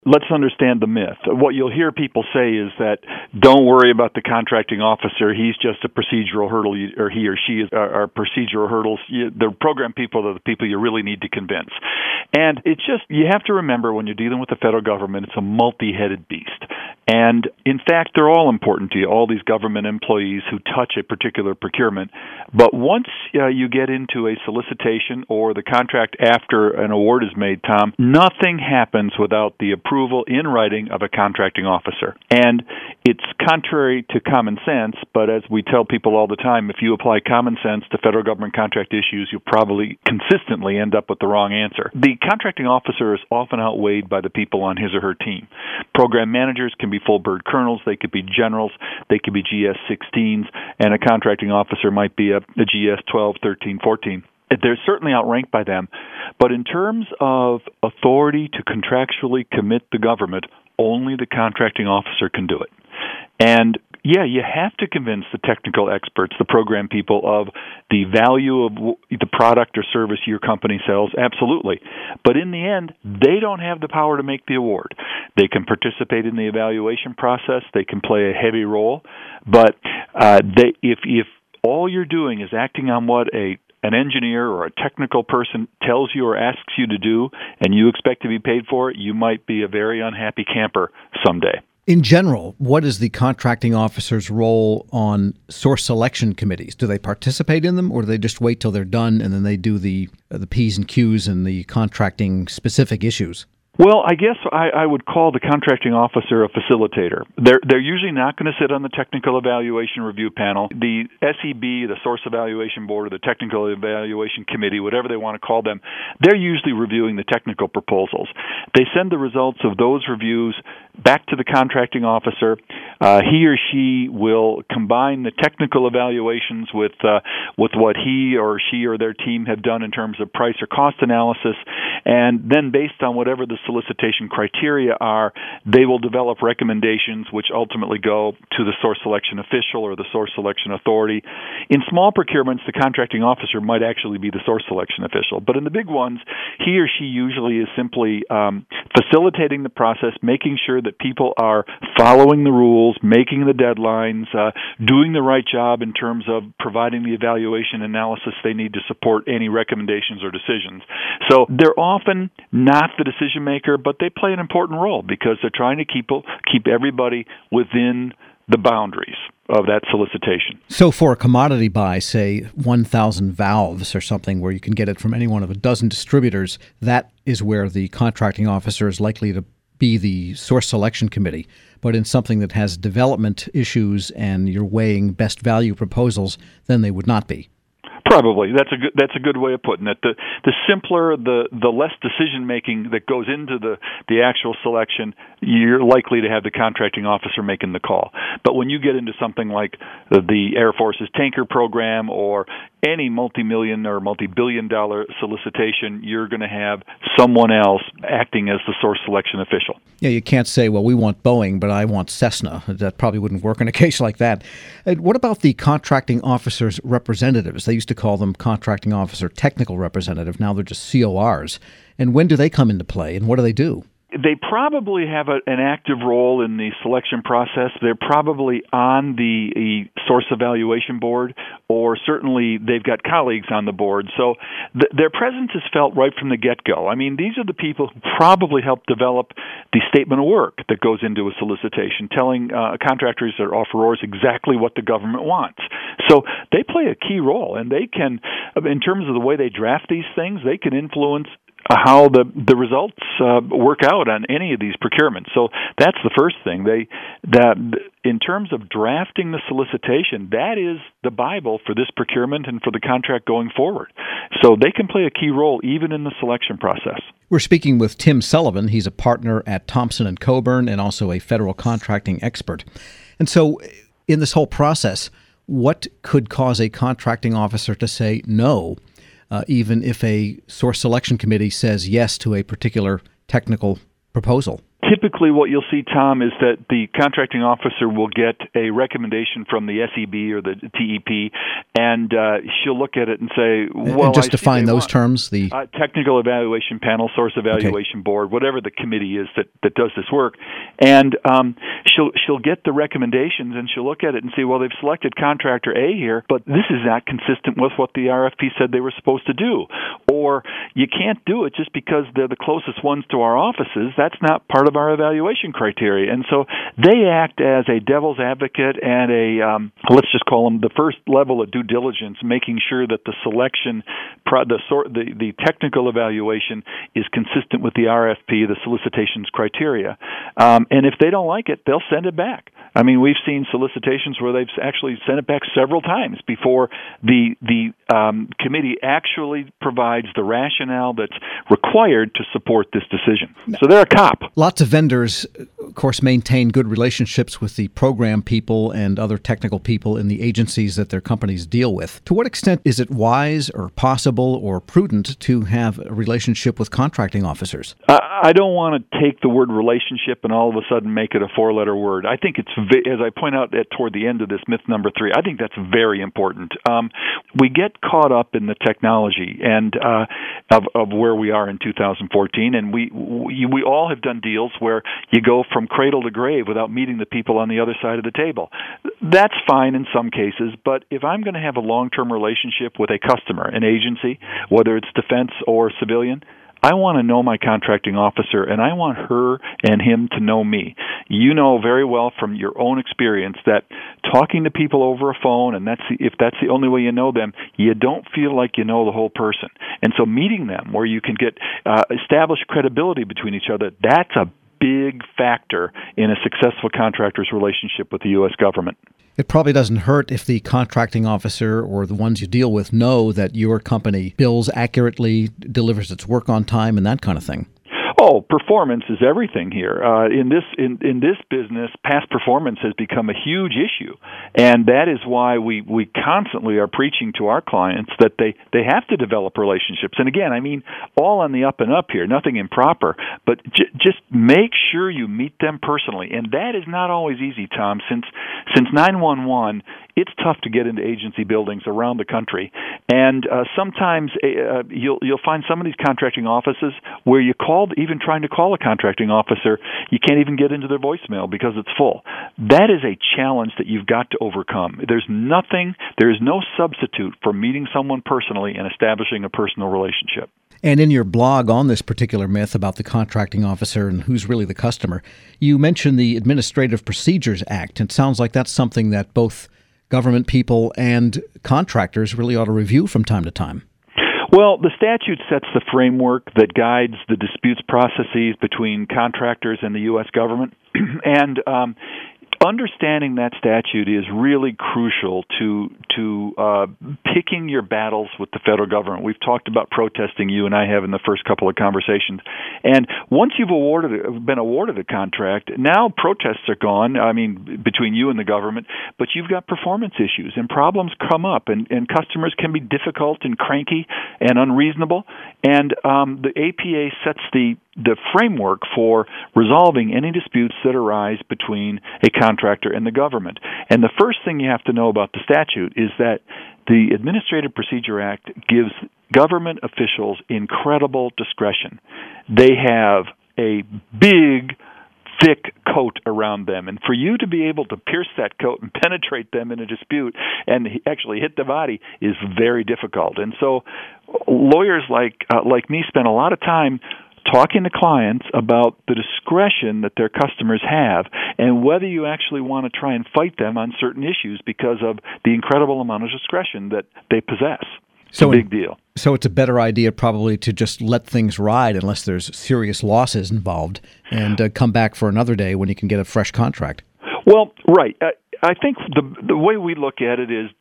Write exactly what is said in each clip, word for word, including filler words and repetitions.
Let's understand the myth. What you'll hear people say is that don't worry about the contracting officer. He's just a procedural hurdle, or he or she is are procedural hurdles. The program people are the people you really need to convince. And it's just, you have to remember when you're dealing with the federal government, it's a multi-headed beast. And in fact, they're all important to you, all these government employees who touch a particular procurement. But once uh, you get into a solicitation or the contract after an award is made, Tom, nothing happens without the approval in writing of a contracting officer. And it's contrary to common sense, but as we tell people all the time, if you apply common sense to federal government contract issues, you'll probably consistently end up with the wrong answer. The contracting officer is often outweighed by the people on his or her team. Program managers can be full bird colonels, they could be generals, they could be G S sixteens, and a contracting officer might be a, a G S twelve, thirteen, fourteen. They're certainly outranked by them, but in terms of authority to contractually commit the government, only the contracting officer can do it. And yeah, you have to convince the technical experts, the program people, of the value of the product or service your company sells, absolutely. But in the end, they don't have the power to make the award. They can participate in the evaluation process, they can play a heavy role, but uh, they, if if all you're doing is acting on what a an engineer or a technical person tells you or asks you to do, and you expect to be paid for it, you might be a very unhappy camper someday. In general, what is the contracting officer's role on source selection committees? Do they participate in them, or do they just wait till they're done and then they do the uh, the P's and Q's and the contracting specific issues? Well, I guess I, I would call the contracting officer a facilitator. They're they're usually not going to sit on the technical evaluation review panel. The S E B, the Source Evaluation Board, or the Technical Evaluation Committee, whatever they want to call them, they're usually reviewing the technical proposals. They send the results of those reviews back to the contracting officer. Uh, he or she will combine the technical evaluations with uh, with what he or she or their team have done in terms of price or cost analysis, and then based on whatever the solicitation criteria are, they will develop recommendations which ultimately go to the source selection official or the source selection authority. In small procurements, the contracting officer might actually be the source selection official. But in the big ones, he or she usually is simply um, facilitating the process, making sure that people are following the rules, making the deadlines, uh, doing the right job in terms of providing the evaluation analysis they need to support any recommendations or decisions. So they're often not the decision maker, but they play an important role because they're trying to keep keep everybody within the boundaries of that solicitation. So for a commodity buy, say one thousand valves or something where you can get it from any one of a dozen distributors, that is where the contracting officer is likely to be the source selection committee. But in something that has development issues and you're weighing best value proposals, then they would not be. Probably. That's a good, that's a good way of putting it. The the simpler, the the less decision making that goes into the, the actual selection, you're likely to have the contracting officer making the call. But when you get into something like the, the Air Force's tanker program or any multi-million or multi-billion dollar solicitation, you're going to have someone else acting as the source selection official. Yeah, you can't say, well, we want Boeing, but I want Cessna. That probably wouldn't work in a case like that. And what about the contracting officer's representatives? They used to call them contracting officer technical representative. Now they're just C O Rs. And when do they come into play, and what do they do? They probably have a, an active role in the selection process. They're probably on the, the source evaluation board, or certainly they've got colleagues on the board. So th- their presence is felt right from the get-go. I mean, these are the people who probably help develop the statement of work that goes into a solicitation, telling uh, contractors or offerors exactly what the government wants. So they play a key role, and they can, in terms of the way they draft these things, they can influence how the the results uh, work out on any of these procurements. So that's the first thing. They that in terms of drafting the solicitation, that is the Bible for this procurement and for the contract going forward. So they can play a key role even in the selection process. We're speaking with Tim Sullivan. He's a partner at Thompson and Coburn and also a federal contracting expert. And so in this whole process, what could cause a contracting officer to say no, Uh, even if a source selection committee says yes to a particular technical proposal? typically what you'll see, Tom, is that the contracting officer will get a recommendation from the S E B or the T E P, and uh, she'll look at it and say, well, and just I define those want, terms, the uh, technical evaluation panel, source evaluation okay. board, whatever the committee is that, that does this work, and um, she'll she'll get the recommendations, and she'll look at it and say, well, they've selected contractor A here, but this is not consistent with what the R F P said they were supposed to do. Or you can't do it just because they're the closest ones to our offices. That's not part of our evaluation criteria. And so they act as a devil's advocate and a, um, let's just call them the first level of due diligence, making sure that the selection, the, the, the technical evaluation is consistent with the R F P, the solicitations criteria. Um, and if they don't like it, they'll send it back. I mean, we've seen solicitations where they've actually sent it back several times before the the um, committee actually provides the rationale that's required to support this decision. So they're a cop. Lots of vendors, of course, maintain good relationships with the program people and other technical people in the agencies that their companies deal with. To what extent is it wise or possible or prudent to have a relationship with contracting officers? Uh, I don't want to take the word relationship and all of a sudden make it a four-letter word. I think it's, as I point out at, toward the end of this myth number three, I think that's very important. Um, we get caught up in the technology and uh, of, of where we are in two thousand fourteen, and we, we we all have done deals where you go from cradle to grave without meeting the people on the other side of the table. That's fine in some cases, but if I'm going to have a long-term relationship with a customer, an agency, whether it's defense or civilian, I want to know my contracting officer, and I want her and him to know me. You know very well from your own experience that talking to people over a phone, and that's the, if that's the only way you know them, you don't feel like you know the whole person. And so meeting them where you can get uh, established credibility between each other, that's a big factor in a successful contractor's relationship with the U S government. It probably doesn't hurt if the contracting officer or the ones you deal with know that your company bills accurately, delivers its work on time, and that kind of thing. Oh, performance is everything here. Uh, in this in, in this business, past performance has become a huge issue, and that is why we, we constantly are preaching to our clients that they, they have to develop relationships. And again, I mean, all on the up and up here, nothing improper, but j- just make sure you meet them personally. And that is not always easy, Tom. Since since nine one one, it's tough to get into agency buildings around the country, and uh, sometimes uh, you'll you'll find some of these contracting offices where you called, even trying to call a contracting officer, you can't even get into their voicemail because it's full. That is a challenge that you've got to overcome. There's nothing, there is no substitute for meeting someone personally and establishing a personal relationship. And in your blog on this particular myth about the contracting officer and who's really the customer, you mentioned the Administrative Procedures Act. It sounds like that's something that both government people and contractors really ought to review from time to time. Well, the statute sets the framework that guides the disputes processes between contractors and the U S government, and um, understanding that statute is really crucial to to uh, picking your battles with the federal government. We've talked about protesting, you and I have in the first couple of conversations. And once you've awarded been awarded a contract, now protests are gone, I mean, between you and the government, but you've got performance issues, and problems come up, and, and customers can be difficult and cranky and unreasonable. And um, the A P A sets the the framework for resolving any disputes that arise between a contractor and the government. And the first thing you have to know about the statute is that the Administrative Procedure Act gives government officials incredible discretion. They have a big, thick coat around them, and for you to be able to pierce that coat and penetrate them in a dispute and actually hit the body is very difficult. And so lawyers like uh, like me spend a lot of time talking to clients about the discretion that their customers have and whether you actually want to try and fight them on certain issues because of the incredible amount of discretion that they possess. It's so a big deal. So it's a better idea probably to just let things ride unless there's serious losses involved and uh, come back for another day when you can get a fresh contract. Well, right. Uh, I think the the way we look at it is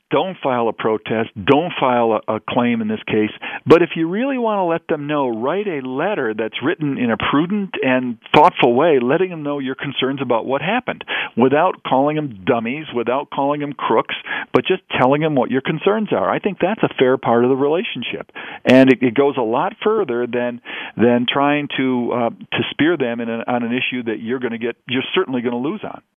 don't file a protest, don't file a, a claim in this case. But if you really want to let them know, write a letter that's written in a prudent and thoughtful way, letting them know your concerns about what happened, without calling them dummies, without calling them crooks, but just telling them what your concerns are. I think that's a fair part of the relationship, and it, it goes a lot further than than trying to uh, to spear them in an, on an issue that you're going to get, you're certainly going to lose on.